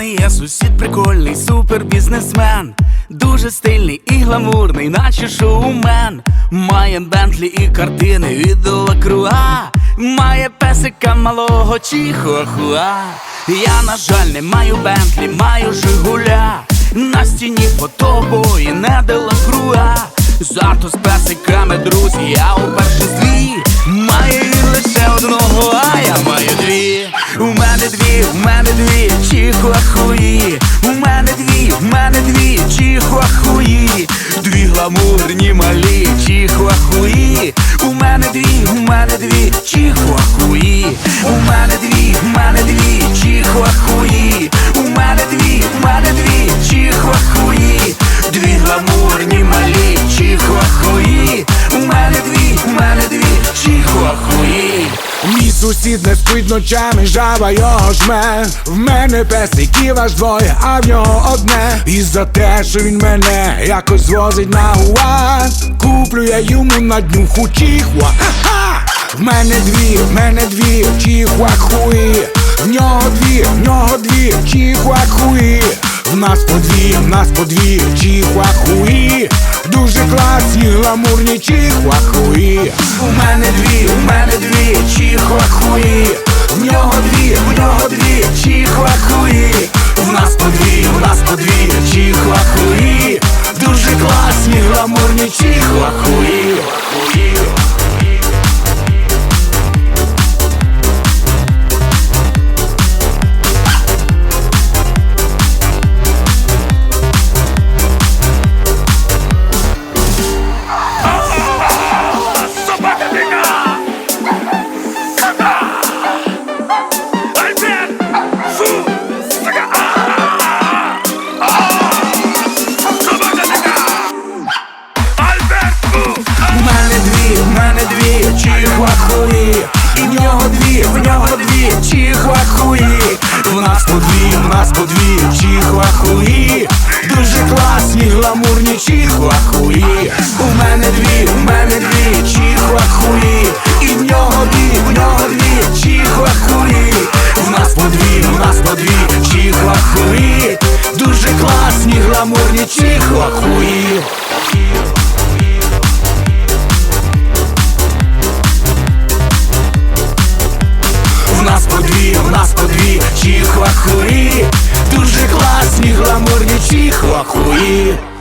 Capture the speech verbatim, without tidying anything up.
мене є сусід прикольний, супер бізнесмен, дуже стильний і гламурний, наче шоумен. Має Бентлі і картини від Делакруа, має песика малого чихуахуа. Я, на жаль, не маю Бентлі, маю Жигуля. На стіні фотобої не Делакруа. Зато з песиками, друзі, я у першинстві. Має він лише одного, а я маю дві. У мене дві, у мене дві чихуахуї. У мене дві, у мене дві чихуахуї. Дві гламурні малі чихуахуї. У мене дві, у мене дві чихуахуї. У мене дві, у мене дві чихуахуї. У мене дві, у мене дві чихуахуї. Дві гламурні малі чихуахуї. У мене дві, у мене дві чихуахуї. Мій сусід не спить ночами, жаба його жме. В мене песиків аж двоє, а в нього одне. І за те, що він мене якось звозить на гуа, куплю я йому на днюху чихуа. Ха-ха! В мене дві, в мене дві чихуахуї. В нього дві, в нього дві чихуахуї. В нас по дві, в нас по дві чихуахуї. Дуже класні, гламурні чихуахуї. У мене дві, у мене дві чихуахуї. В нього дві, в нього дві чихуахуї. В нас по дві, в нас по дві чихуахуї. Дуже класні, гламурні чихуахуї. Чихуахуї. І в нього дві, в нього дві чихуахуї. В нас по дві, в нас по дві чихуахуї. Дуже класні, гламурні чихуахуї. У мене дві, в мене дві чихуахуї. І в нього дві, в нього дві чихуахуї. В нас по дві, в нас по дві чихуахуї. Дуже класні, гламурні чихуахуї. У нас по дві, у нас по дві чихуахуї. Дуже класні, гламурні чихуахуї.